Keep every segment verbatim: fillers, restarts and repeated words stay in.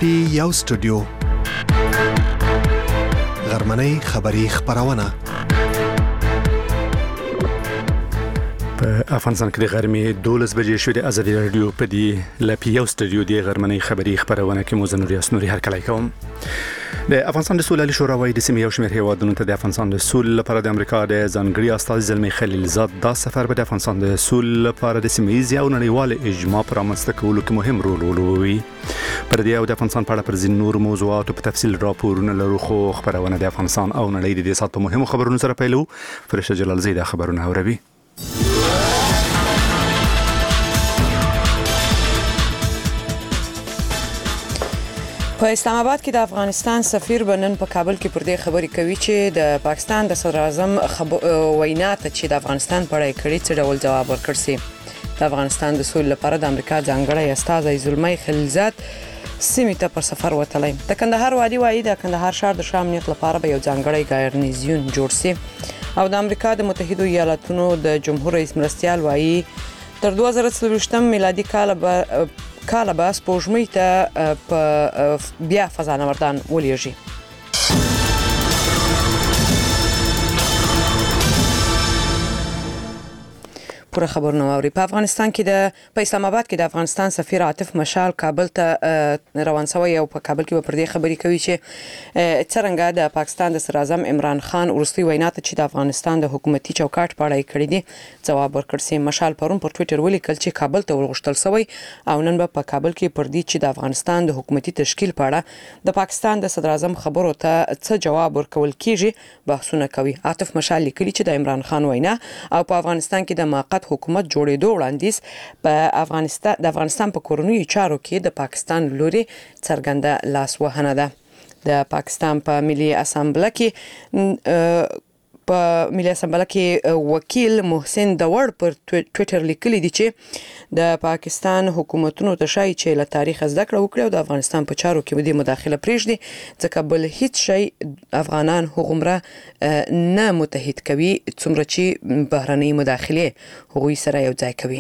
پی یو سټوډیو غرمنۍ خبری خبرونه په افغانستان کې د غرمې دولس بجې شوې د ازادي رادیو په دی لپی یو سټوډیو د غرمنۍ خبری خبرونه کې مو زنوري اسنوري هر کله کوم د افغانستان د سولې شورا د سیمې یو شمېر هیوادونو ته د افغانستان د سولې لپاره د امریکا د ځانګړي استازي زلمی خلیلزاد دا سفر به د افغانستان د سولې لپاره د سیمې ییز او نړیوال اجماع پر رامنځته کولو کې مهم رول ولوبوي. پر دې او د افغانستان په اړه پر ځینو نور موضوعاتو په تفصیل راپورونه لرو، خو خبرونه د افغانستان او نړۍ د دې سات په مهمو خبرونو سره پیلو. فرشته جلال زیدا خبرونه اوروي. په اسلام آباد کې د افغانستان سفیر بنن په کابل کې پر دې خبرې کوي چې د پاکستان د صدر اعظم وینا ته چې د افغانستان په اړه کړي څه ډول جواب ورکړ سي. د افغانستان د سولې لپاره د امریکا ځانګړی استازی زلمی خلیلزاد سیمې ته پر سفر وتلی. د کندهار والي وایي د کندهار ښار د ښه امنیت لپاره به یو ځانګړی ګارنیزیون جوړ سي، او د امریکا د متحده ایالاتونو د جمهور رئیس مرستیال وایي تر دوه زره څلوېښتم میلادي کال به کال به سپوږمۍ ته په بیا فضانوردان ولېږي. پوره خبرونه واوري. په افغانستان کې د په اسلام آباد کې د افغانستان سفیر عاطف مشال کابل ته روان شوی او په کابل کې پر دې خبرې کوي چې څرنګه د پاکستان د صدر اعظم عمران خان وروستي وینا ته چې د افغانستان د حکومتي چوکاټ په اړه کړی دی ځواب ورکړ سي. مشال پرون پر ټوئیټر ولیکل چې کابل ته ورغښتل شوی او نن به په کابل کې پر دې چې د افغانستان د حکومتي تشکیل په اړه د پاکستان د صدر اعظم خبرو ته څه جواب ورکول کیږي بحثونه کوي. عاطف مشال لیکلي چې د عمران خان وینا او په افغانستان کې د موقت حکومت جوړېدو وړاندیز په افغانستان د افغانستان په کورنیو چارو کې د پاکستان لوري څرګنده لاسوهنه ده. د پاکستان په ملي اسامبله کې په ملي اسامبله کې وکیل محسن داور پر ټوئیټر لیکلي دی چې د پاکستان حکومتونو ته شایي چې له تاریخ زده کړه وکړي او د افغانستان په چارو کې ودی مداخله پرېږدي، ځکه بل هیڅ شی افغانان هغومره نه متحد کوي څومره چې بهرنۍ مداخله هغوی سره یو ځای کوي.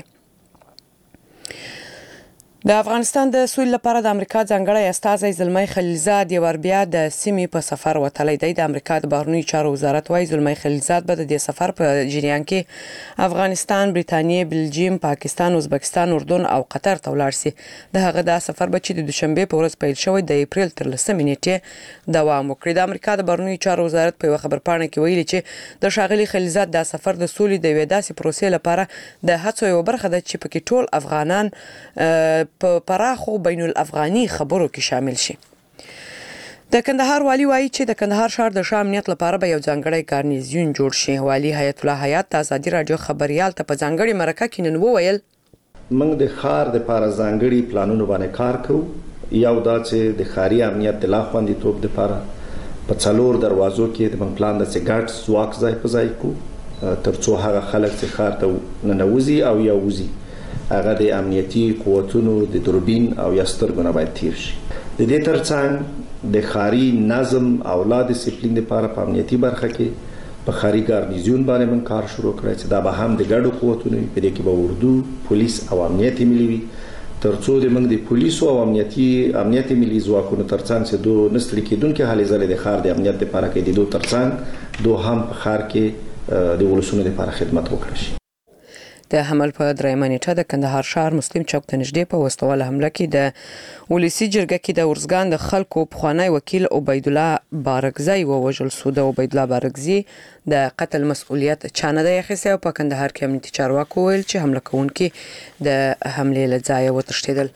د افغانستان د سولې لپاره د امریکا ځانګړی استازی زلمی خلیلزاد یو ور بیا د سیمې په سفر وتلی دی. د امریکا د بهرنیو چارو وزارت وايي زلمی خلیلزاد به د دې سفر په جریان کې افغانستان، بریتانیا، بلجیم، پاکستان، ازبکستان، اردن او قطر ته ولاړ سي. د هغه د سفر به چې د دوشنبه په ورځ پیل شوی د اپریل تر لسمې نیټې دوام وکړي. د امریکا د بهرنیو چارو وزارت په خبرپاڼه کې ویلي چې د ښاغلي خلیلزاد د سفر د سولې د یوې داسې پروسې لپاره د هڅو یو برخه ده چې پکې ټول افغانان په پراخو بین الافغاني خبرو کې شامل شي. د کندهار والي وایي چې د کندهار ښار د ښه امنیت لپاره به یو ځانګړی ګارنیزیون جوړ شي. والي حیات الله حیات د ازادي رادیو خبريال ته په ځانګړي مرکه کې نن وویل موږ د ښار د لپاره ځانګړي پلانونو باندې کار کوو. یو دا چې د ښاري امنیت د لاخوندي توپ لپاره په څلور دروازو کې د پلان د سګاټ ځواک ځای په ځای کو ترڅو هغه خلک چې ښار ته ننوځي او یا وځي هغه د امنیتي قوتونو د دوربین او یا سترګونه باید تیر شي. د دې ترڅنګ د ښاري نظم او لا ډیسپلین لپاره په امنیتي برخه کې په ښاري ګارنیزیون باندې من کار شروع کړی چې دا به هم د ګډو قوتونو په دې کې به اردو، پولیس او امنیتي ملي وي ترڅو د موږ د پولیسو او امنیتي امنیتي ملي ځواکونو ترڅنګ چې دوه نستړي کېدونکو هلې ځلې د ښار د امنیت لپاره کې د دوه ترڅنګ دوه هم په ښار کې د ولسونو لپاره خدمت وکړي شي. د حمل په درېیمه نیټه د کندهار ښار مسلم چوک ته نږدې په وسوال حمله کې د ولسی جرګه کې د ورزګان د خلکو پخوانی وکیل عبید الله بارګزی ووژل شو. د عبید الله بارګزی د قتل مسؤلیت چا نه دی اخیستی او په کندهار کې امنیتي چارواکو ویل چې حمله کوونکي د حملې له ځایه وتښتېدل.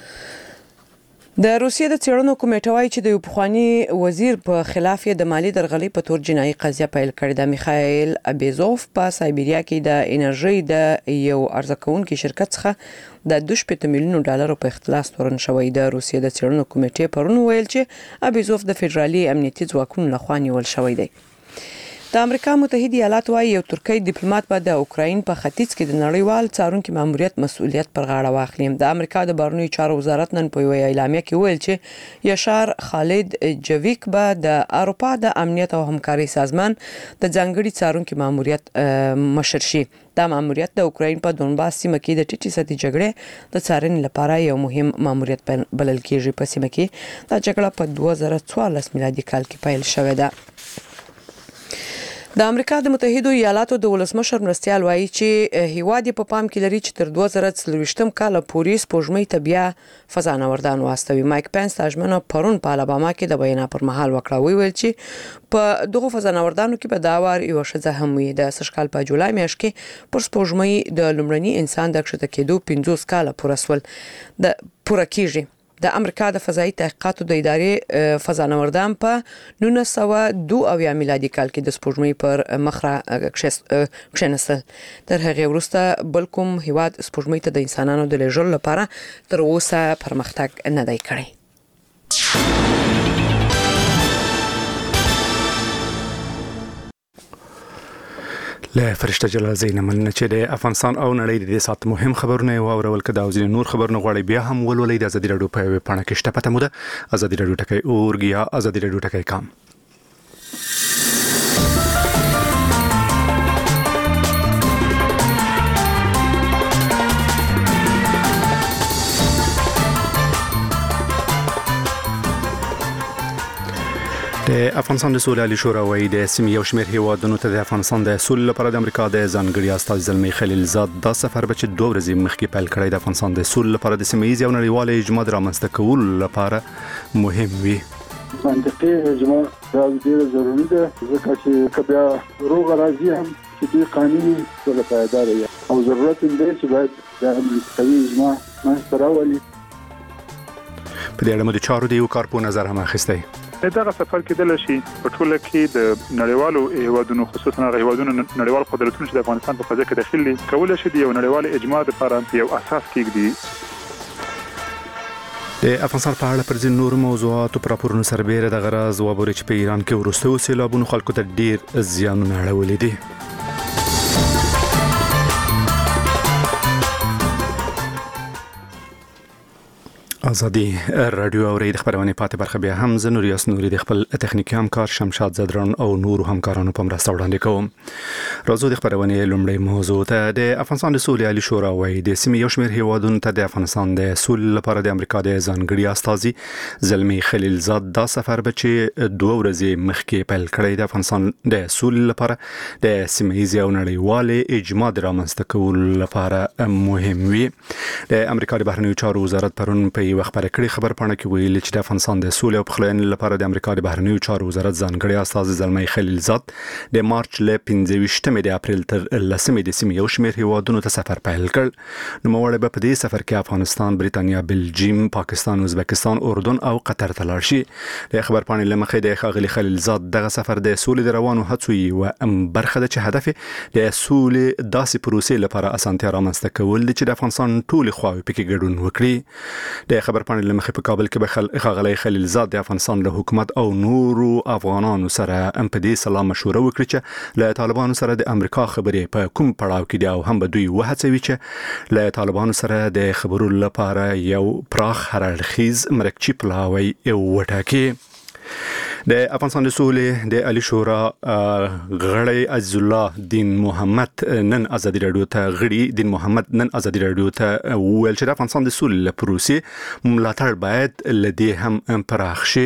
د روسیې د څېړنو کمیټه وايي چې د یو پخواني وزیر په خلاف یې د مالی درغلۍ په تور جنایي قضیه پیل کړې ده. میخایل ابیزوف په سایبریا کې د انرژي د یو عرضه کوونکي شرکت څخه د دوه شپېته میلیونو ډالرو په اختلاس تورن شوی. د روسیې د څېړنو کمیټې پرون ویل چې ابیزوف د فدرالي امنیتي ځواکونو لخوا نیول شوی دی. د امریکا متحده ایالات وايي یو ترکی ډیپلوماټ به د اوکراین په ختیځ کې د نړیوال څارونکو ماموریت مسؤلیت پر غاړه واخلي. د امریکا د بهرنیو چارو وزارت نن په یوه اعلامیه کې ویل چې یاشار خالد جویک به د اروپا د امنیت او همکاري سازمان د ځانګړي څارونکو ماموریت مشر شي. دا ماموریت د اوکراین په دونباس سیمه کې د ټیټی سطحي جګړې د څارنې لپاره یو مهم ماموریت بلل کېږي. په سیمه کې دا جګړه په دوه زره څوارلس میلادي کال کې پیل شوې ده. د امریکا د متحده ایالاتو د ولسمشر مرستیال وایي چې هیواد په پام کې لري چې تر دوه زره څلوېښتم کال پورې سپوږمۍ ته بیا فضانوردان واستوي. مایک پنس تاجمنه پرون په الاباما کې د بیان پر مهال وکړه ویل چې په دغه فضانوردانو کې به دا وار یو ښځه هم وي. د سشکال په جولای میاشت کې پر سپوږمۍ د لومړني انسان د کښته کېدو پنځوس کال پوره سول د پوره کیږي. د امریکا د فضایي تحقیقاتو د ادارې فضانوردان په نولس سوه دوه اویا میلادي کال کې د سپوږمۍ پر مخ را کښېنستل. تر هغې وروسته بل کوم هیواد سپوږمۍ ته د انسانانو د لیږلو لپاره تر اوسه پرمختګ نه دی کړی. له فرشته جلال زین مننه چې د افغانستان او نړۍ د دې سات مهم خبرونه او اورول کده او ځینې نور خبرونه غواړي بیا هم ولولئ. د ازادي راډیو په ویب پاڼه کې شته پته مو ده ازادي راډیو ټکی اورګ یا ازادي راډیو ټکی کام. د افغانستان د سولې شورا وايي د سیمې یو شمېر هیوادونو ته د افغانستان د سولې لپاره د امریکا د ځانګړي استازي زلمي خلیلزاد دا سفر به چې دوه ورځې مخکې پیل کړی د افغانستان د سولې لپاره د سیمې یو نړیوال اجماع رامنځته کولو لپاره مهم وي. منطقي اجماع دا ډیره ضروري ده ځکه چې کبیا روغ راځي هم چې د قانوني سولې پایدار وي او ضرورت دی چې باید د امریکایي اجماع منځته راولي. په دې اړه د چارو د یو کار په نظر هم اخیستی. دغه سفر کېدل شي په ټوله کې د نړیوالو هیوادونو خصوصا هیوادونو نړیوال قدرتونو چې د افغانستان په فضا کې داخل دي کولای شي د یو نړیوال اجماع لپاره یو اساس کېږدي. د افغانستان په اړه پر ځینو نورو موضوعاتو پر راپورونو سربېره د غراز وابوري چې په ایران کې وروستیو سیلابونو خلکو ته ډیر زیانونه اړولي دي. ازادي رادیو او ریډ خبرونه پاتې برخه بیا هم ز نور یاس نوري د خپل تخنیکی همکار شمشاد زدران او نور همکارانو په مرسته وړاندې کوم. راځو د خبرونه لومړی موضوع ته د افغانستان د سولې عالی شورا وايي د سیمې یو شمېر هیوادونو ته د افغانستان د سولې لپاره د امریکا د ځانګړي استازي زلمي خلیلزاد دا سفر به چې دوه ورځې مخکې پیل کړی د افغانستان د سولې لپاره د سیمې یو نړیوال اجماع رامنځته کولو لپاره مهم وي. د امریکا د بهرنیو چارو وزارت پرون په یو خبر کړي خبر پاڼه کې ویل چې د افغانستان د سولې او پخلاینې لپاره د امریکا د بهرنیو چارو وزارت ځانګړي استازي زلمي خلیلزاد د مارچ له پنځه ویشتمې د اپریل تر لسمې د سیمې یو شمېر هیوادونو ته سفر پیل کړ. نو موږ به په دې سفر کې افغانستان، بریتانیا، بلجیم، پاکستان، ازبکستان، اردن او قطر ته لاړ شي. د خبر پاڼې لمخې د ښاغلي خلیلزاد دغه سفر د سولې د روانو هڅو یو برخه ده چې هدف د سولې داسې پروسې لپاره اسانتیا رامنځته کول دي چې د افغانستان ټول خواوې پکې ګډون وکړي. د خبر پاڼې لمخې په کابل کې به ښاغلی خلیلزاد د افغانستان له حکومت او نورو افغانانو سره په دې سلا مشوره وکړي چې له طالبانو سره د امریکا خبرې په کوم پړاو کې دي او هم به دوی وهڅوي چې له طالبانو سره د خبرو لپاره یو پراخ هررخیز مرکچی پلاوی وټاکي. د افغانستان د سولې د عالی شورا غړی عزیز الله دین محمد نن ازادي راډیو ته غړي دین محمد نن ازادي راډیو ته ویل چې د افغانستان د سولې لپاره ملاتړ باید لدی هم پراخ شي.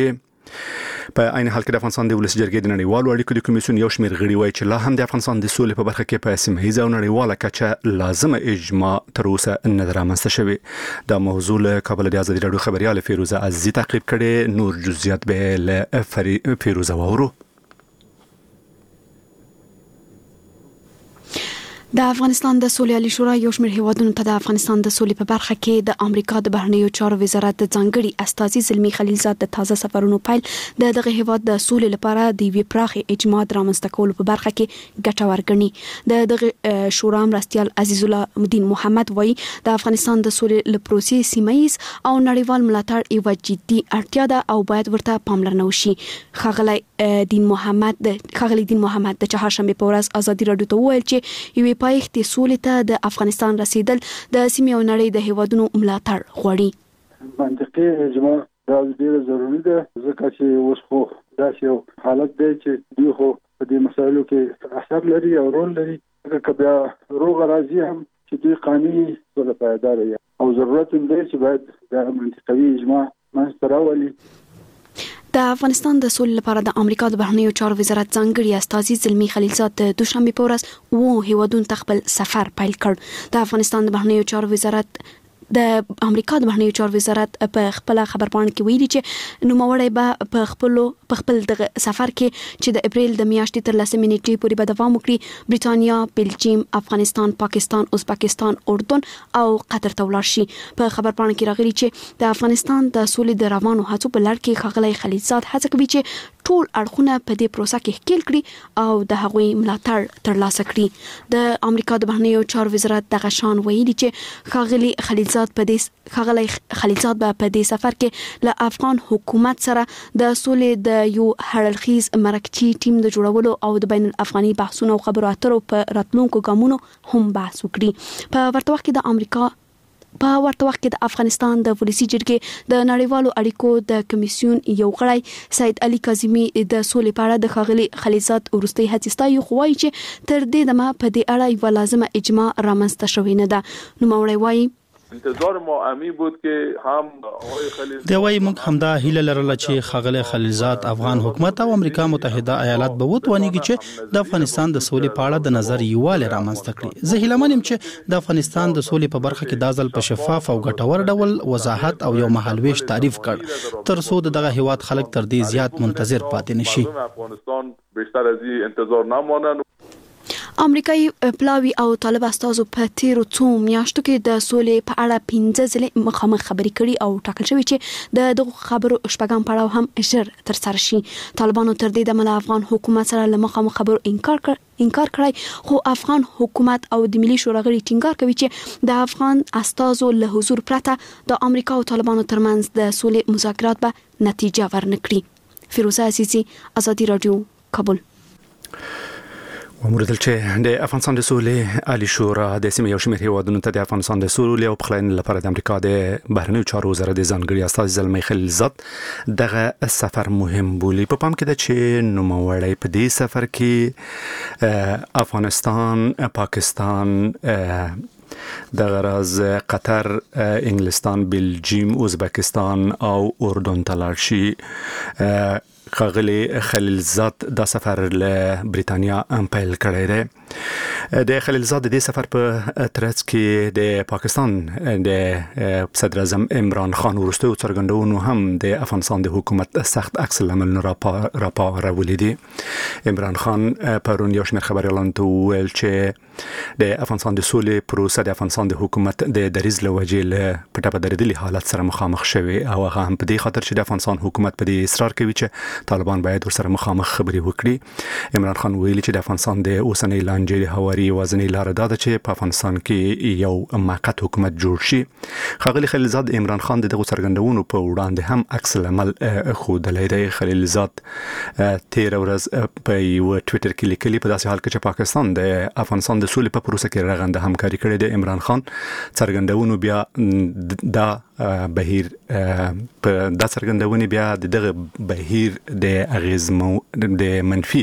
په عین حال کې د افغانستان د ولس جرګې د نړیوالو اړیکو د کمیسیون یو شمېر غړي وایي چې لا هم د افغانستان د سولې په برخه کې په سیمه ییزه او نړیواله کچه لازمه اجماع تر اوسه نه رامنځته شوې. دا موضوع له کابل د ازادي راډیو خبريال فیروزه عزیزی تعقیب کړي. نور جزئیات به له فیروزه وورو. د افغانستان د سولې عالی شورا یو شمېر هیوادونو ته د افغانستان د سولې په برخه کې د امریکا د بهرنیو چارو وزارت د ځانګړي استازي زلمی خلیلزاد د تازه سفرونو پیل د دغه هیواد د سولې لپاره د وی پراخي اجماع رامنځته کولو په برخه کې ګټور ګڼي. د دغه شورا مرستیال عزیز الله الدین محمد وایي د افغانستان د سولې لپروسې سیمایز او نړیوال ملاتړ یو جدي اړتیا ده او باید ورته پاملرنه وشي. خغلی دین محمد د خغلی دین محمد د چهارشنبه په ورځ ازادي راډیو ته وویل چې یو پایښت سولې ته د افغانستان رسیدل د سیمې او نړۍ د هیوادونو ملاتړ غواړي. منطقي اجماع دا ډیره ضروري ده ځکه چې اوس خو داسې یو حالت دی چې دوی خو په دې مسایلو کې اثر لري او رول لري. که بیا روغ راځي هم چې دوی قانوني سوله پایدار وي او ضرورت هم دی چې باید د منطقوي اجماع منځته راولي. د افغانستان د سولې لپاره د امریکا د بهرنیو چارو وزارت ځانګړي استازي زلمی خلیلزاد د دوشنبه په ورځ وو هیوادونو ته خپل سفر پیل کړ. د افغانستان د بهرنیو چارو وزارت د امریکا د بهرنیو چارو وزارت په خپل خبرپاڼه کې ویلي چې نوموړی به په خپل په خپل د سفر کې چې د اپریل د میاشتې تر لسمې نیټې پورې به دوام وکړي بریتانیا، بلجیم، افغانستان، پاکستان، ازبکستان، اردن او قطر ته ولاړ شي. په خبرپاڼه کې راغلي چې د افغانستان د سولې د روانو هڅو په لړ کې ښاغلی خلیلزاد هڅه کوي چې ټول اړخونه په دې پروسه کې ښکیل کړي او د هغوی ملاتړ ترلاسه کړي. د امریکا د بهرنیو چارو وزارت دغه شان ویلي چې ښاغلی خلیلزاد په دې ښاغلی خلیلزاد به په دې سفر کې له افغان حکومت سره د سولې د یو هړلخیز مرکزي ټیم د جوړولو او د بین الافغاني بحثونو او خبرو اترو په راتلونکو ګامونو هم بحث وکړي. په ورته وخت کې د امریکا په ورته وخت کې د افغانستان د پولیسي جرګې د نړیوالو اړیکو د کمیسیون یو غړی سید علي کاظمي د سولې په اړه د ښاغلي خلیلزاد وروستۍ هڅې ستایي، خو وایي چې تر دې دمه په دې اړه یوه لازمه اجماع رامنځته شوې نه ده. نوموړی وایي انتظار ما امی بود که هم آقای خلیلزاد دی وایي موږ همدا هیله لرله چې ښاغلی خلیلزاد افغان حکومت او امریکا متحده ایالات به وتوانیږي چې د افغانستان د سولې په اړه د نظر یووالی رامنځته کړي. زه هیله من یم چې د افغانستان د سولې په برخه کې دا ځل په شفاف او ګټور ډول وضاحت او یو مهالویش تعریف کړ تر څو دغه هیواد خلک تر دې زیات منتظر پاتې نشي. افغانستان بیشتر از این انتظار نمانند. امریکایي پلاوي او طالب استازو په تیرو څو میاشتو کې د سولې په اړه پنځه ځلې مخامخ خبرې کړي او ټاکل شوی چې د دغو خبرو شپږم پړاو هم ژر ترسره شي. طالبانو تر دې دمه له افغان حکومت سره له مخامخ خبرو انکار کړ انکار کړی، خو افغان حکومت او د ملي شورا غړي ټینګار کوي چې د افغان استازو له حضور پرته د امریکا او طالبانو ترمنځ د سولې مذاکرات به نتیجه ورنکړي. فیروزه عزیزی، ازادي رادیو، کابل. وموردل چې د افغانستان د سولې عالی شورا د سیمې یو شمېر هیوادونو ته د افغانستان د سولې او پخلاینې لپاره د امریکا د بهرنیو چارو وزارت د ځانګړي استازي زلمی خلیلزاد دغه سفر مهم بولي. په پام کې ده چې نوموړی په دې سفر کې افغانستان، پاکستان، د غرض قطر، انګلستان، بلجیم، ازبکستان او اردن ته لاړ شي. ښاغلی خلیلزاد دا سفر له بریتانیا پیل کړی دی. د خلیلزاد د دې سفر په ترڅ کې د پاکستان د صدر اعظم عمران خان وروستیو څرګندونو هم د افغانستان د حکومت سخت عکس العملونه راپارولي دي. عمران خان پرون یو شمېر خبریالانو ته وویل چې د افغانستان د سولې پروسه د افغانستان د حکومت د دریځ له وجې له پټه په درېدلي حالت سره مخامخ شوی او هغه هم په دې خاطر چې د افغانستان حکومت په دې اصرار کوي چې طالبان باید ورسره مخامخ خبرې وکړي. عمران خان ویلي چې د افغانستان د اوسنۍ لانجې د هواري یوازینۍ لاره دا ده چې په افغانستان کې یو موقت حکومت جوړ شي. ښاغلی خلیلزاد عمران خان دغه څرګندونو په وړاندې هم عکس العمل ښودلی دی. خلیلزاد تېره ورځ په یو ټویټر کې لیکلي په داسې حال کې چې پاکستان د افغانستان د سولې په پروسه کې رغنده همکاري کړې ده. عمران خان څرګندونو بیا دا بهیر په دا څرګندونې بیا دغه بهیر د اغیزمو د منفي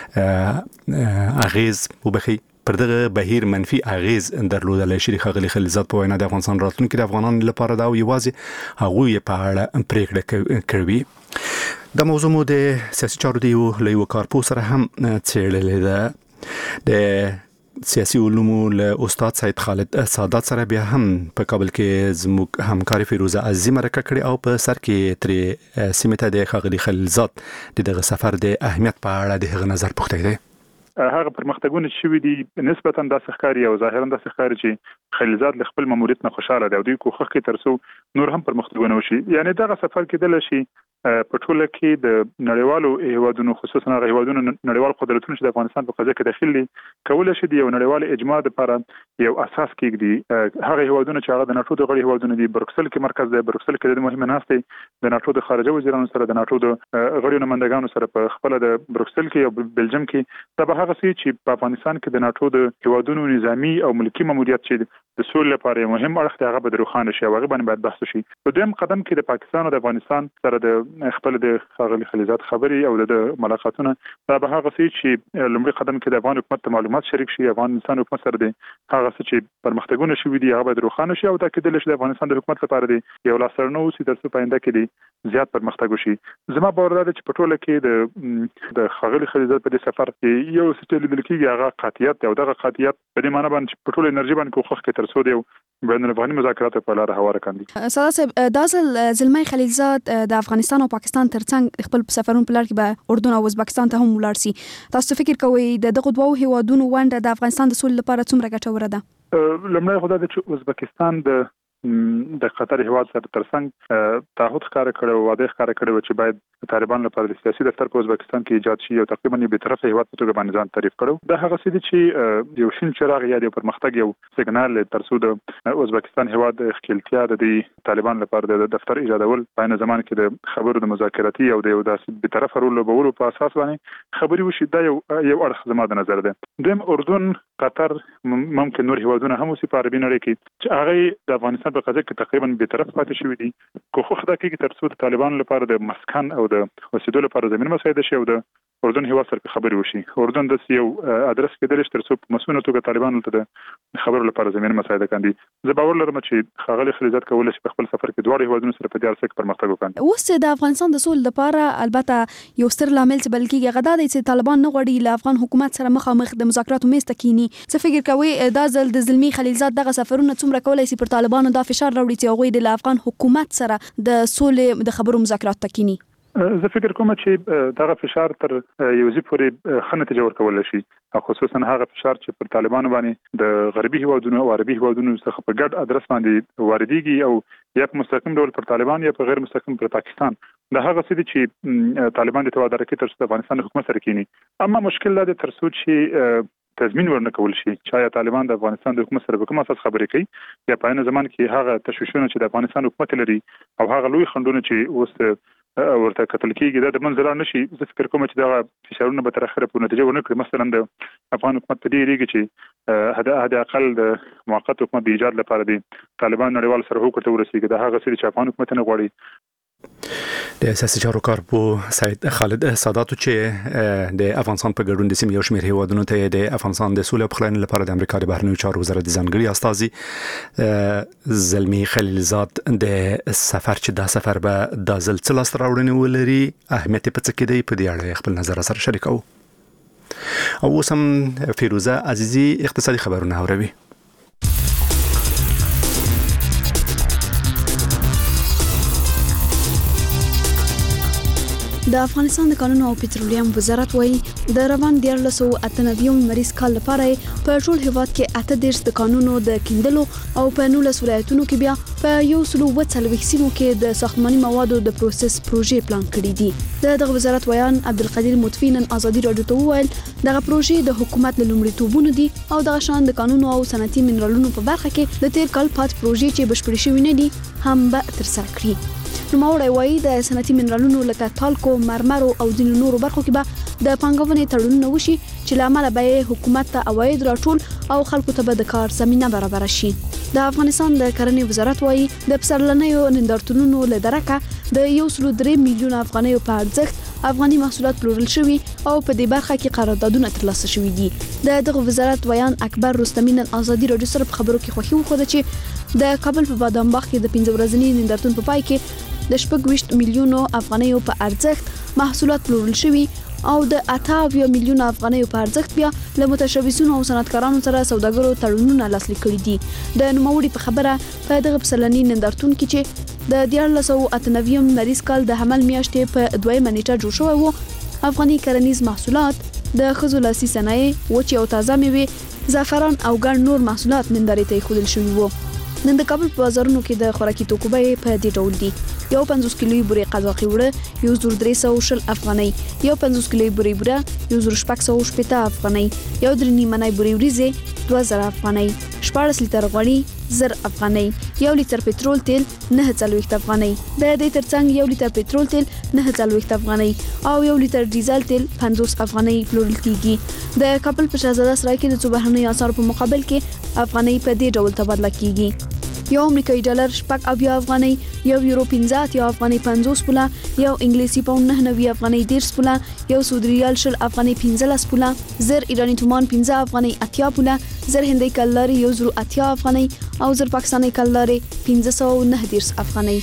اغیز وبخي پر دغه بهیر منفي اغیز درلودلی شي. ښاغلی خلیلزاد په وینا د افغانستان راتلونکي د افغانانو لپاره دا یوازې هغوی په اړه پریکړه کوي. دا موضوع مو د سیاسي چارو د یو له یو کارپوه سره هم څېړلې ده. د سیاسي علومو له استاد سید خالد سادات سره بیا هم په کابل کې زموږ همکاري فیروزه عزیزی مرکه کړې او په سر کې ترې سیمې ته د ښاغلي خلیلزاد د دغه سفر د اهمیت په اړه د هغه نظر پوښتی دی. هغه پرمختګونه چې دي نسبتا د ښکاری او ظاهرا د ښکاری چې خلیلزاد ل خپل ماموریت نه خوشاله دی او دوی کوخه کې ترسو نور هم پرمختګونه وشي یعنی دغه سفر کې د لشي په ټوله کې د نړیوالو هیوادونو خصوصا هغه هیوادونو نړیوال قدرتونو چې د افغانستان په قضیه کې داخلي کول شي د یو نړیوال اجماع لپاره یو اساس کېږي هغه هیوادونو چې هغه د ناتو د غړي هیوادونو دي بروکسل کې مرکز دی بروکسل کې د مهمه ناستي د ناتو د خارجه وزیرانو سره د ناتو د غړي نمائندګانو سره په خپل د بروکسل کې او بلجیم کې دا به هغه څه چې په افغانستان کې د ناتو د هیوادونو نظامی او ملکی ماموریت چې د سولې لپاره مهم اړخ دی هغه به روښانه شي او هغه باندې باید بحث شي په دویم قدم کې د پاکستان او د افغانستان سره د خپل د خاغلی خلیلزاد خبري او د ملاقاتونه دا به هغه څه چې لومړی قدم کې د افغان حکومت معلومات شریک شي افغانستان حکومت سره د هغه څه چې پرمختګونه شوي دي هغه به روښانه شي او دا کېدل چې د افغانستان د حکومت لپاره دی یو لاسرنو سي تر څو پاینده کې دی زیات پرمختګ وشي زما باور ده چې په ټوله کې د د خاغلی خلیلزاد په دې سفر کې یو څه لیدل کېږي هغه قاطعیت او دغه قاطعیت په دې معنی باندې په ټوله انرژي باندې کوخه کې تر څو دی بین الافغاني مذاکرات په لار هواره کاندي ساده صاحب داسل زلمی خلیلزاد د افغانستان او پاکستان ترڅنګ خپل سفرون په لار کې به اردن او ازبکستان ته هم ولاړ سي تاسو فکر کوئ د دغه دوه هیوادونو ونډه د افغانستان د سولې لپاره څومره ګټوره ده لمړی خدای د ازبکستان د د قطر هیواد سره ترڅنګ تعهد ښکار کړو او واده ښکار کړو چې باید طالبان لپاره د سیاسي دفتر په ازبکستان کې ایجاد شي او تقریبا یو طرفه هیواد په توګه باندې ځان تعریف کړو دا هغه څه دي چې یو شین چراغ یا د پرمختګ یو سیګنال ترڅو د ازبکستان هیواد خپلتیا د طالبان لپاره د دفتر ایجادول په نه زمان کې د خبرو د مذاکراتي او د یو داسې به طرفه رول لوبولو په اساس باندې خبري وشي دا یو یو اړخ زما د نظر ده د اردن قطر ممکن نور هیوادونه هم وسی په عربي نړۍ کې چې هغه د افغانستان په قضیه کې تقریبا به طرف پاتې شوی دي کوخه خدای کې ترڅو د طالبان لپاره د مسکن او د وسیدو لپاره زمين مساعده شي او د اردن هیواد سره خبري وشي اردن د یو ادرس کې درش ترڅو په مسؤلیت توګه طالبان ته د خبرو لپاره زمين مساعده کاندي زه باور لرم چې خاغلی خلیلزاد کولای شي په خپل سفر کې دوه هیوادونو سره په دې اړه پرمختګ وکړي اوس د افغانستان د سولې لپاره البته یو ستر لامل چې بلکې غدا د طالبان نه غوړي له افغان حکومت سره مخامخ د مذاکراتو میز ته کینی څه فکر کوي دا ځل د زلمی خلیلزاد دغه سفرونه څومره کولای شي پر طالبانو د فشار راوړي چې هغه د افغان حکومت سره د سولې د خبرو مذاکرات تکینی زه فکر کوم چې دغه فشار تر یو ځې پورې ښه نتیجه ورکول شي خصوصا هغه فشار چې پر طالبانو باندې د غربي هیوادونو او عربي هیوادونو څخه په ګډ ادرس باندې واردېږي او یا په مستقیم ډول پر طالبان یا په غیر مستقیم پر پاکستان دا هغه څه دي چې طالبان د توادر کې تر افغانستان حکومت سره کینی اما مشکل دا د ترڅو چې تضمین ورنه کول شي چې طالبان د افغانستان د حکومت سره په کوم اساس خبرې کوي یا په عین زمان کې هغه تشویشونه چې د افغانستان حکومت لري او هغه لوی خندونه چې اوس ورته کتل کېږي دا د منځلار نشي زه فکر کوم چې دا فشارونه به تر اخره په نتیجه ونه کړي مثلا د افغان حکومت په دې ریږي چې هدا هدا اقل د موقت حکومت د ایجاد لپاره دي طالبان نړیوال سره حکومت ورسیږي دا هغه څه چې افغان حکومت نه غواړي د سیاسي چارو کارپو سید خالد ساداتو چې د افغانستان په ګډون د سیمې یو شمېر هیوادونو ته د افغانستان د سولې په خلانو لپاره د امریکا د بهرنیو چارو وزارت ځانګړي استازي زلمی خلیلزاد د سفر چې دا سفر به د ځل څه لاس راوړنې ولري اهمیت په څه کې دی په دې اړه خپل نظر سره شریکو او اوس هم فیروزه عزیزی اقتصادي خبرونه اوري د افغانستان د کانونو او پټرولیم وزارت وایي د روان دیارلس او اتنویم مریض کال لپاره په ټول هیواد کې اته دیرش د کانونو د کیندلو او په نولس ولایتونو کې بیا په یو سلو و څلوېښت سیمو کې د ساختماني موادو د پروسس پروژې پلان کړي دي دغه وزارت ویان عبدالقدیر مطفی نن ازادي راډیو ته وویل دغه پروژې د حکومت له لومړیتوبونو دي او دغه شان د کانونو او صنعتي منرالونو په برخه کې د تیر کال پات پروژې چې بشپړې شوې نه دي هم به ترسره کړي نوموړی وایي د صنعتي منرالونو لکه تالکو مرمرو او ځینو نورو برخو کې به د پانګونې تړونونه وشي چې له امله به حکومت ته عواید راټول او خلکو ته به د کار زمینه برابره شي د افغانستان د کرنې وزارت وایي د پسرلنیو نندارتونونو له درکه د یو سلو درې میلیون افغانیو په ارزښت افغاني محصولات پلورل شوي او په دې برخه کې قراردادونه ترلاسه شوي دي د دغه وزارت ویان اکبر رستمی نن ازادي راډیو سره په خبرو کې خوښي وښوده چې د کابل په بادام باغ کې د پنځه ورځني نندارتون په پای کې د شپږ ویشت میلیونو افغانیو په ارزښت محصولات پلورل شوي او د اته اویا میلیون افغانیو په ارزښت بیا له متشبثینو او صنعتکارانو سره سوداګرو تړونونه لاسلیک کړي دي د نوموړي په خبره په دغه پسرلني نندارتون کې چې د دیارلس او اتنویم مریض کال د حمل میاشتې په دویمه نیټه جوړ شوی و افغاني کرنیز محصولات د ښځو لاسي صنایع، وچې او تازه میوې، زعفران او ګڼ نور محصولات نندارې ته ایښودل شوي وو. نن د کابل په بازارونو کې د خوراکي توکو بیې په دې ډول دي: یو پنځوس کیلویي بورې قزاقي وړه یو زر درې سوه شل افغانۍ، یو پنځوس کیلویي بورې بوره یو زر شپږ سوه شپېته افغانۍ، یو درې نیمه نی بورې وریځې دوه زره افغانۍ، شپاړس لیتر غوړي زر افغانۍ، یو لیتر پټرول تیل نهه څلوېښت افغانۍ، د دې ترڅنګ یو لیتر پټرول تیل نهه څلوېښت افغانۍ او یو لیتر ډیزل تیل پنځوس افغانۍ پلورل کیږي. د کابل په شهزاده سرای کې د څو بهرنیو اسعارو په مقابل کې افغانۍ په دې ډول تبادله کیږي: یو امریکایي ډالر شپږ اویا افغانۍ، یو یورو پنځه اتیا افغانۍ پنځوس پوله، یو انګلیسي پاوند نهه نوي افغانۍ دېرش پوله، یو سعودي ریال شل افغانۍ پنځلس پوله، زر ایراني تومان پنځه افغانۍ اتیا پوله، زر هندۍ کلدارې یو زر اتیا افغانۍ او زر پاکستاني کلدارې پنځه سوه نهه دېرش افغانۍ.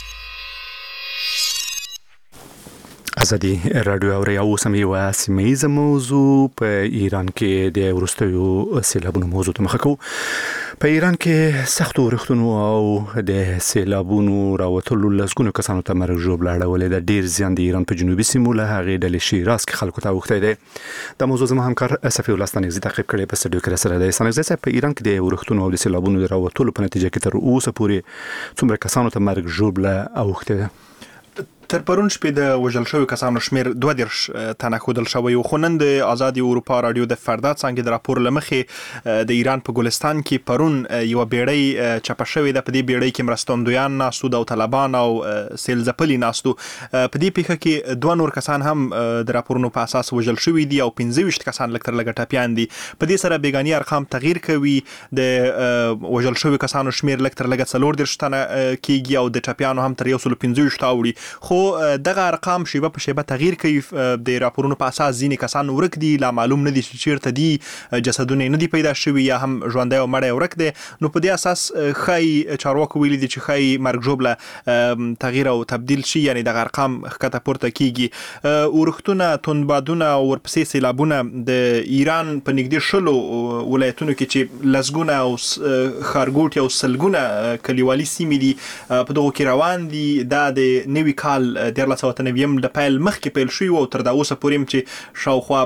ازادي رادیو اوري او سم یو سیمه موضوع په ایران کې د ورستیو سیلابونو موضوع ته مخ کوو. په ایران کې سخت ورښتونو او د سیلابونو راوتلو لسګونو کسانو ته مرګ ژوبل اړولې د ډیر زیان د ایران په جنوبي سیمو له هغې ډلې شیراز کې خلکو ته وخته دي. د موضوع زموږ همکار صفي الله ستانګزي تعقیب کړي په سټډیو کې سره دی. ستانګزي په ایران کې د ورښتونو او د سیلابونو راوتلو په نتیجه کې تر اوسه پورې څومره کسانو ته مرګ ژوبل اوخته ده؟ تر پرون شپې د وژل شوی کسانو شمیر دوه دېرش تنه ښودل شوی و. خو نن د آزادي اروپا رادیو د فردا څانګې د راپور له مخې د ایران په ګلستان کې پرون یوه بیړۍ چپه شوې ده. په دې بیړۍ کې مرستندویان ناستو، داوطلبان او سیل ځپلي ناستو. په دې پیښه کې دوه نور کسان هم د راپورونو په اساس وژل شوي دي او پنځه ویشت کسان لږ تر لږه ټپیان دي. په دې سره بیګاني ارقام تغییر کوي. د وژل شوي کسانو شمیر لږ تر لږه څلور دېرش تنه کېږي او د ټپیانو هم تر یو سلو پنځه ویشت اوړي. خو دغه ارقام شیبه په شیبه تغییر کوي. د راپورونو په اساس ځینې کسان ورک دي، لا معلوم نه دي چې چیرته دي، جسدونه نه دي پیدا شوي یا هم ژوندی او مړی ورک دی. نو په دې اساس ښایي چارواکو ویلي دي چې ښایي مرګ ژوبله تغییر او تبدیل شي، یعنی دغه ارقام ښکته پورته کیږي. ورښتونه، توندبادونه او ورپسې سیلابونه د ایران په نږدې شلو ولایتونو کې چې لسګونه او ښارګوټي او سلګونه کلیوالي سیمې دي په دغو کې روان دي. دا د نوي کال دیارلس سوه اته نوي د پیل مخکې پیل شوي او تر دا اوسه پورې چې شاوخوا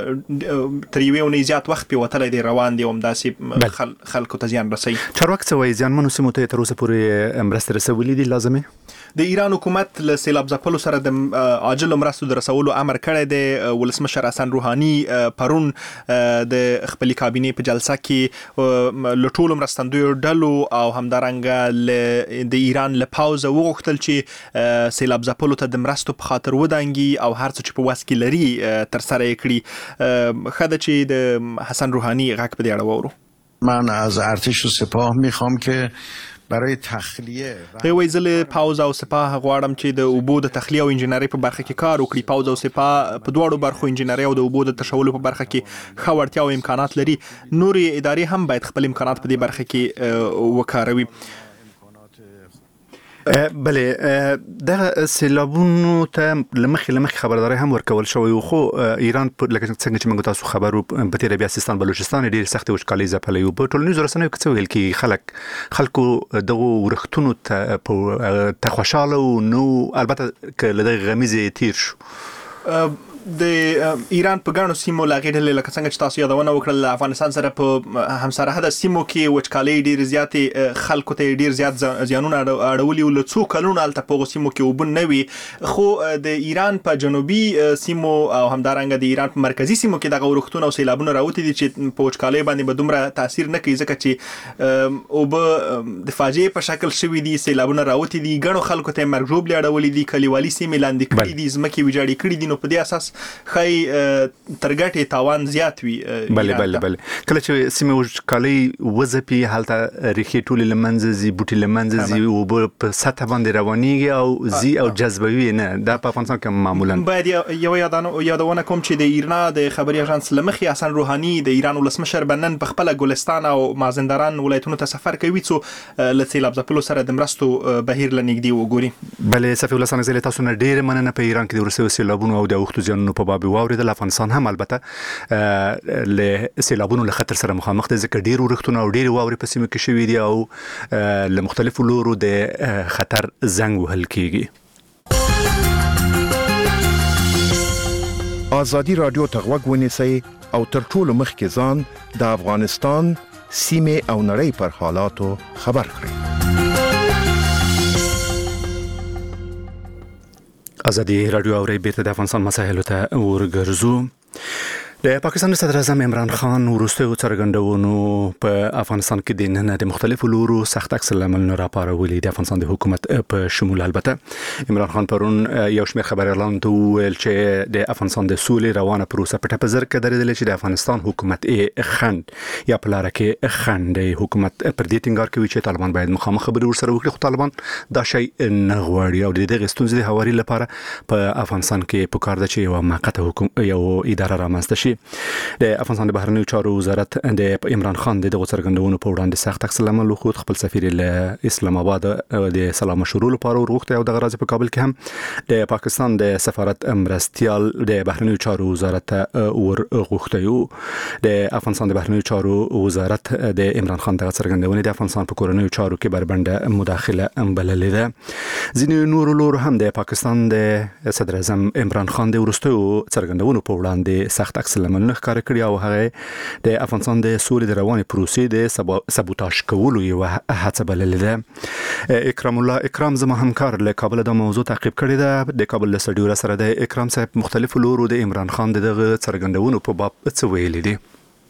تر یوې اونۍ زیات وخت پې وتلی دی روان دي او همداسې خلکو ته زیان رسوي. چارواکي څه وایي؟ زیانمنو سیمو ته تر اوسه پورې مرستې رسولي دي لازمې؟ د ایران حکومت له سیلاب ځپلو سره د عاجلو مرستو د رسولو امر کړی دی. ولسمشر حسن روحاني پرون د خپلې کابینې په جلسه کې له ټولو مرستندویو ډلو او همدارنګه د ایران له پوځه وغوښتل چې سیلاب ځپلو ته د مرستو په خاطر ودانګي او هر څه چې په وس کې لري ترسره یې کړي. ښه ده چې د حسن روحاني غږ په دې اړه واورو. من از ارتش و سپاه میخوام که برای تخلیه وی زل پاوز او سپاه غواړم چې د اوبو د تخلیه او انجنیری په برخه کې کار وکړي. پاوز او سپاه په دواړو برخو انجنیری او د اوبو د تشولو په برخه کې ښه وړتیا او امکانات لري. نورې ادارې هم باید خپل امکانات په دې برخه کې وکاروي. بله دغه سیلابونو ته لمخې لمخې خبرداري هم ورکول شوی و. خو ایران لکه څنګه چې موږ تاسو خبرو په تیر بیا سیستان بلوچستان ډېر سخت وچکالي ځپلې و. په ټولنیزو رسنیو کې څه ویل کېږي؟ خلک خلکو دغه ورښتونو ته ته خوشاله و نو البته که له دغې غمیزې تیر شو. د ایران په ګڼو سیمو له هغې ډلې لکه څنګه چې تاسو یادونه وکړل له افغانستان سره په همسرحده سیمو کې وچکالۍ ډېرې زیاتې خلکو ته ډېر زیات زیانونه اړولي وو. له څو کلونو هلته په هغو سیمو کې اوبه نه وي. خو د ایران په جنوبي سیمو او همدارنګه د ایران په مرکزي سیمو کې دغه ورښتونه او سیلابونه راوتي دي چې په وچکالۍ باندې به دومره تاثیر نه کوي ځکه چې اوبه د فاجعې په شکل شوي دي، سیلابونه راوتي دي، ګڼو خلکو ته یې مرګ ژوبلې اړولي دي، کلیوالي سیمې لاندې کړي دي، ځمکې ویجاړې کړي دي. نو په دې اساس خی تر ګټې تاوان زیات وي. بله بله بله کله چې سیمه وچکالۍ وځپي هلته ریښې ټولې له منځه ځي، بوټي له منځه ځي، اوبه په سطح باندې روانېږي او ځي او جذبوي نه. دا په افغانستان کې معمولا باید یوه یادونه کوم چې د ایرنا د خبري اژانس له مخې حسن روحاني د ایران ولسمشر به نن په خپله ګلستان او مازندران ولایتونو ته سفر کوي څو له سیلاب ځپلو سره د مرستو بهیر له نږدې وګوري. بله صفي الله ستانګزي له تاسو نه ډېره مننه. په ایران کې د وروستیو سیلابونو او د اوښتو زیانونو په باب واورېدل. افغانستان هم البته له سیلابونو له خطر سره مخامخ دی ځکه ډېر ورښتونه او ډېرې واورې په سیمو کې شوي دي او له مختلفو لورو د خطر زنګ وهل کېږي. ازادي رادیو ته غوږ ونیسئ او تر ټولو مخکې ځان د افغانستان سیمه او نړۍ پر حالاتو خبر کړئ. ازادي رادیو اوري بیرته د افغانستان مسایلو ته ورګرځو. د پاکستان صدر اعظم عمران خان وروستیو څرګندونو په افغانستان کې د نن د مختلفو لورو سخت عکس العملونه راپارولي. د افغانستان د حکومت په شمول البته عمران خان پرون یو شمېر خبريالان ته ویل چې د افغانستان د سولې روانه پروسه په ټپه زر کې درېدل چې د افغانستان حکومت یې خند یا په لار کې خند حکومت پر دې ټینګار کوي چې طالبان باید مخامخ خبرې ورسره وکړي، خو طالبان دا شی نه غواړي او د دې ستونزې د هواري لپاره په افغانستان کې پکار ده چې یو موقته حکومت یو اداره رامنځته شي. د افغانستان د بهرنیو چارو وزارت د عمران خان د څرګندونو په وړاندې سخت عکس العمل وکړ. خپل سفیر له اسلام آباد د سلام مشورو لپاره ورغوښته او د غراض په کابل کې هم د پاکستان د سفارت مرستيال د بهرنیو چارو وزارت ورغوښته یو. د افغانستان د بهرنیو چارو وزارت د عمران خان د څرګندونې د افغانستان په کورنیو چارو کې بربنده مداخله بللې ده. ځینې نور لور هم د پاکستان د صدر اعظم عمران خان د ورستیو څرګندونو په وړاندې سخت عکس العمل ښکار کړی او هغه د افغانستان د سولې د روانې پروسې د سبوتاژ کولو یو هڅه بللې ده. اکرام الله اکرام زما همکار له کابل د موضوع تعقیب کړی ده. د کابل له سټډیو سره د اکرام صاحب مختلفو لورو د عمران خان دغه څرګندونو په باب څه ویلي دي؟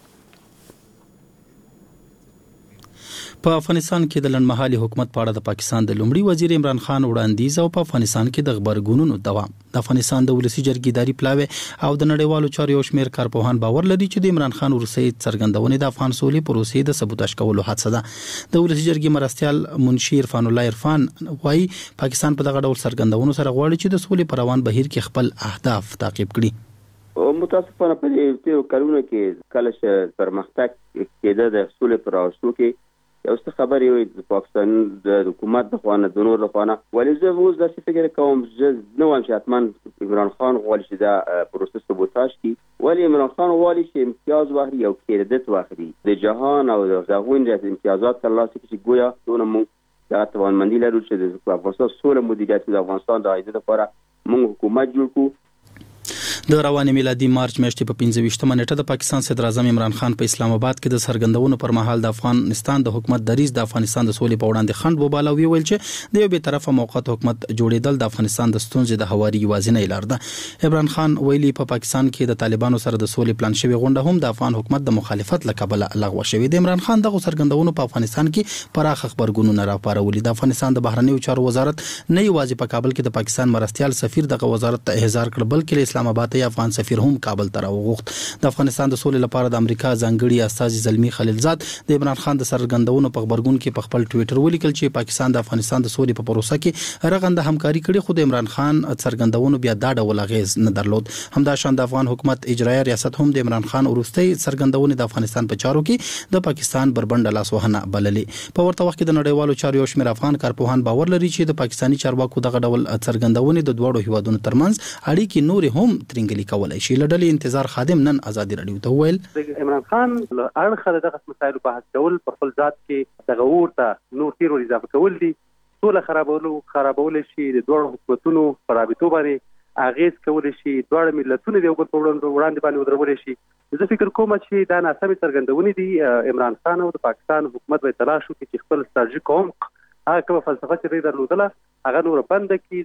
په افغانستان کې د لنډمهالي حکومت په اړه د پاکستان د لومړي وزیر عمران خان وړاندیز او په افغانستان کې د خبرګونونو دوام د افغانستان د ولسی جرګې اداري پلاوی او د نړیوالو چارو یو شمېر کارپوهان باور لري چې د عمران خان ورسې څرګندونې د افغان سولې پروسې د سبوتاژ کولو هڅه ده. د ولسی جرګې مرستيال منشي عرفان الله عرفان وايي پاکستان په دغه ډول څرګندونو سره غواړي چې د سولې پر روان بهیر کې خپل اهداف تعقیب کړي. متاسفانه په دې کارونه کې کله چې پرمختګ کېده د سولې پر راوستو کې یو څه خبرې وي د پاکستان د حکومت د خوانه د نور لپاره ولې زه اوس داسې فکر کوم چې نو هم چې حتمان عمران خان غواړي چې دا پروسس سبوتاژ کړي، ولی عمران خان غواړي چې امتیاز واخلي او کریډټ واخلي د جهان او د غونډې امتیازات ترلاسه کړي چې ګویا دونه موږ دا توانمندي لرو چې د افغانستان سوله مدیریت د افغانستان د عاید لپاره موږ حکومت جوړ کړو. د رواني میلادي مارچ میاشتې په پنځه ویشتمه نیټه د پاکستان صدر اعظم عمران خان په اسلام آباد کې د څرګندونو پر مهال د افغانستان د حکومت دریځ د افغانستان د سولې په وړاندې خند وباله او ویل چې د یو به طرفه موقت حکومت جوړېدل د افغانستان د ستونزې د هواري یوازینۍ لار ده. عمران خان ویلي په پاکستان کې د طالبانو سره د سولې پلان شوی غونډه هم د افغان حکومت د مخالفت لکبل لغوه شوې. د عمران خان دغه څرګندونو په افغانستان کې پراخ خبرګونونه راپارولي. د افغانستان د بهرنیو چارو وزارت نه یوازې په کابل کې د پاکستان مرستيال سفیر دغه وزارت ته احضار کړ بلکې اسلام آباد ته افغان سفیر هم کابل ته راوغوښت. د افغانستان د سولې لپاره د امریکا ځانګړي استازي زلمی خلیلزاد د عمران خان د څرګندونو په خبرګون کې په خپل ټوئیټر ولیکل چې پاکستان د افغانستان د سولې په پروسه کې رغنده همکاري کړې، خو د عمران خان څرګندونو بیا دا ډول اغیز نه درلود. همداشان د افغان حکومت اجرایي ریاست هم د عمران خان وروستۍ څرګندونې د افغانستان په چارو کې د پاکستان بربنډ لاسوهنه بللې. په ورته وخت کې د نړیوالو چارو یو شمېر افغان کارپوهان باور لري چې د پاکستاني چارواکو دغه ډول څرګندونې د دوړو هیوادونو ترمنځ اړیکې نور هم ترنګلي کولای شي. لړلې انتظار خادم نن ازادي رادیو ته ویل عمران خان اړخه دغه مسایلو بحث کول په خپل ذات کې دغه ورته نور تیر ور اضافه کول دي، ټول خرابولو خرابول شي د دوه حکومتونو پرابطو باندې اغیز کول شي، دوه ملتونو دی وګور په وړاندې باندې ودرول شي. زه فکر کوم چې دا ناسمه څرګندونې دي. عمران خان او د پاکستان حکومت به تلاش وکړي چې خپل ستراتیژیک عمق هغه کومه فلسفه چې درلودله هغه نور بند کړي.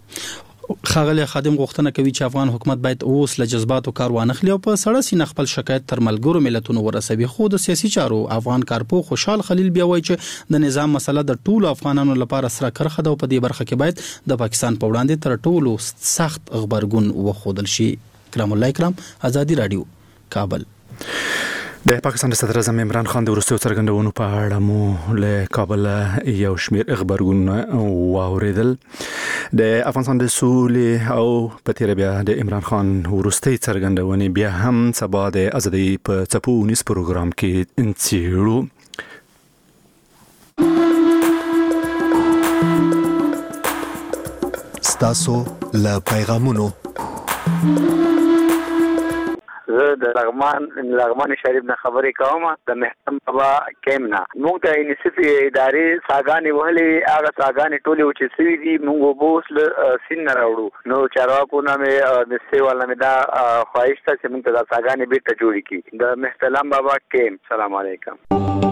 خاغلی خادم غوښتنه کوي چې افغان حکومت باید اوس له جذباتو کار وانخلي او په سړه سینه خپل شکایت تر ملګرو ملتونو ورسوي. خو د سیاسي چارو افغان کارپو خوشحال خلیل بیا وایي چې د نظام مسله د ټولو افغانانو لپاره سره کرخه ده او په دې برخه کې باید د پاکستان په وړاندې تر ټولو سخت خبرګون وښودل شي. کرام الله کرام، ازادي رادیو، کابل. د پاکستان صدر اعظم عمران خان د وروستیو څرګندونو په اړه مو له کابل یو شمېر خبرګونونه واوریدل. د افغانستان د سولې او په تیر بیا د عمران خان وروستۍ څرګندونې بیا هم سبا د ازادي په څپو ونیس پروګرام کې انڅیړو. ستاسو له پیغامونو زه د لغمان لغمان شریف نه خبرې کوم د محترم بابا کیمنا موږ ته انصفي ادارې ساګانې وهلې هغه ساګانې ټولې چې سوي دي موږ بوس له سین نه راوړو نو چارواکو نه مې د سیوال نه دا خواهش ته چې موږ ته دا ساګانې بیرته جوړې کړي د محترم بابا کیم سلام علیکم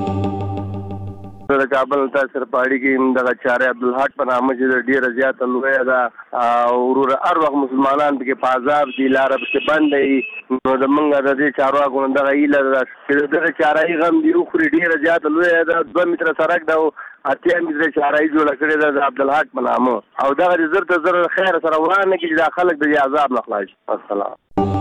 د کابل تاسو پاړی کې د چارې عبدالحق په نامه چې ډیر زیات لوی دا ورور هر وخت مسلمانان کې پازاب دي لار په باندې نو د منګه د دې چارواکو نه د ایله د د چارې غم دی خو ډیر زیات لوی دا دوه متر سرک دا اتیا متر چارې جوړ کړی د عبدالحق په نامه او دا د زر ته زر خیر سره ورانه کې د خلک د عذاب نه خلاص السلام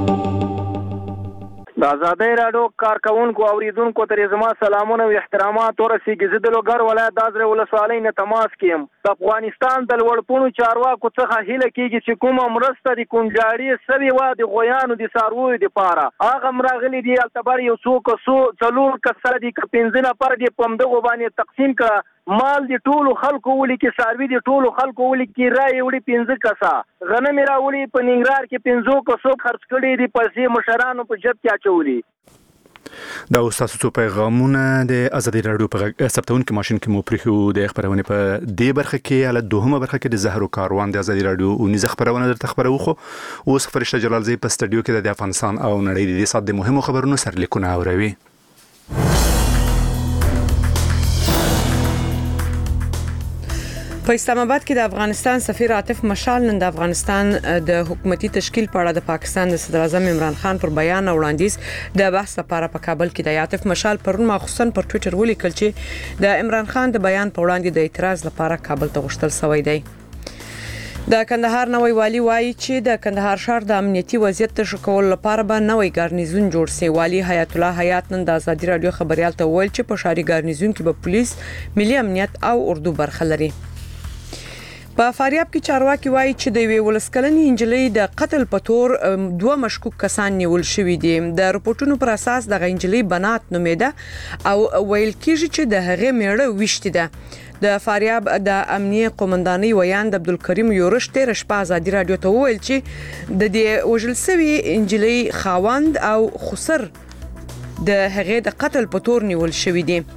د آزادۍ راډیو کارکونکو اوریدونکو ته زما سلامونه او احترامات ورسیږي. زه د لوګر ولایت د ازرې ولسوالۍ نه تماس کوم. د افغانستان د لوړپوړو چارواکو څخه هیله کیږي چې کومه مرسته د کونجاړي سوي وا د غویانو د څارویو لپاره هغه مرغلي دی التبر یو څو کسو څلور کسره دي ک پنځه نفر دي په مدغه باندې تقسیم کړه مال دی ټولو خلکو ولي کې ساروي دی ټولو خلکو ولي کې رای وړي پنځه کسا غنم راولي په ننګرهار کې پنځو کسو خرڅ کړي دي پیسې مشرانو په جب کې اچولي. دا استاد څو پیغامونه د ازادي رادیو په ثبتون کې ماشين کې مو پرخو د خبرونه په دې برخه کې ال دوهمه برخه کې د زهرو کاروان د ازادي رادیو او نيزه خبرونه درته خبرو خو اوس فرشته جلال زی په استودیو کې د افغانستان او نړۍ د صد مهمو خبرونو سرلیکونه اوروي. په اسلام آباد کې د افغانستان سفیر عاطف مشال نن د افغانستان د حکومتي تشکیل په اړه د پاکستان د صدر اعظم عمران خان پر بیان او وړاندیز د بحث لپاره په کابل کې د عاطف مشال پرون مخصوصا پر ټوئیټر ولیکل چې د عمران خان د بیان په وړاندې د اعتراض لپاره کابل ته غوښتل شوی دی. د کندهار نوی والی وایي چې د کندهار شهر د امنیتي وضعیت تشریح کول لپاره به نوی ګارنیزون جوړ شي. والی حیات الله حیات نن د ازادي رادیو خبريال ته ویل چې په شهري ګارنیزون کې به پولیس، ملي امنیت او اردو برخه لري. په فاریاب کې چارواکي وایي چې د وی ولسکلنې انجلۍ د قتل په تور دوه مشکوک کسان نیول شوی دي. د رپورټونو پر اساس د انجلۍ بنات نومیده او ویل کېږي چې د هغه میړه وشته ده. د فاریاب د امنیه قومندانۍ ویاند عبدالکریم یورش تیر شپه ازادي رادیو ته ویل چې د دې وژل شوی انجلۍ خاوند او خسر د هغه د قتل په تور نیول شوی دي.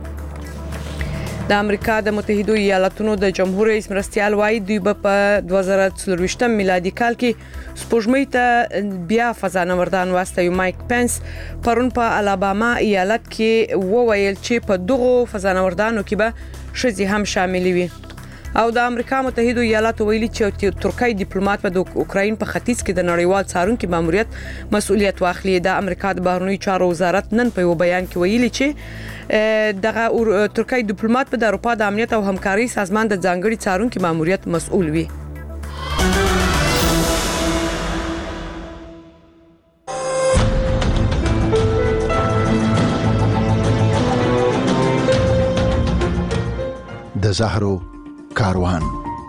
د امریکا د متحده ایالاتونو د جمهور رئیس مرستيال وایي دوی په دوه زره څلور میلادي کال کې سپوږمۍ ته بیا فضانوردان واستوي. مایک پنس پرون په الاباما ایالت کې وویل چې په دغه فضانوردانو کې به شذي هم شامل وي. او د امریکا متحده ایالاتو ویلي چې ترکیه ډیپلوماټ په د اوکراین په ختیځ کې د نړیوال څارونکو ماموریت مسؤلیت واخلي. د امریکا د بهرنیو چارو وزارت نن په یو بیان کې ویلي چې دغه ترکیه ډیپلوماټ په د اروپا د امنیت او همکاري سازمان د ځانګړي څارونکو ماموریت مسؤل وي. د زهرو کاروان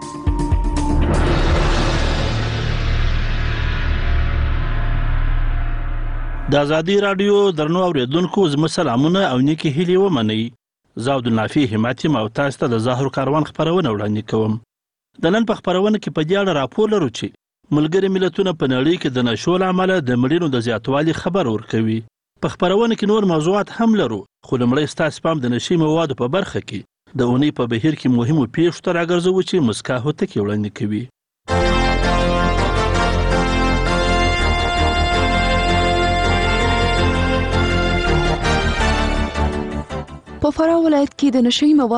د ازادي رادیو درنو اوریدونکو زموږ سلامونه او نیکی هیلې ومنئ. زه عبدالنافي همتیم او تاسو ته د زهرو کاروان خبرونه وړاندې کوم. د نن په خبرونه کې په دې اړه راپور لرو چې ملګري ملتونه په نړۍ کې د نشو له امله د مړینو د زیاتوالي خبر ورکوي. په خبرونه کې نور موضوعات هم لرو خو لمړی ستاسو پام د نشي موادو په برخه کې د اونۍ په بهیر کې مهمو پیښو ته راګرځو چې مسکا هوتکي وړاندې کوي. په فراه ولایت کې د نشي موادو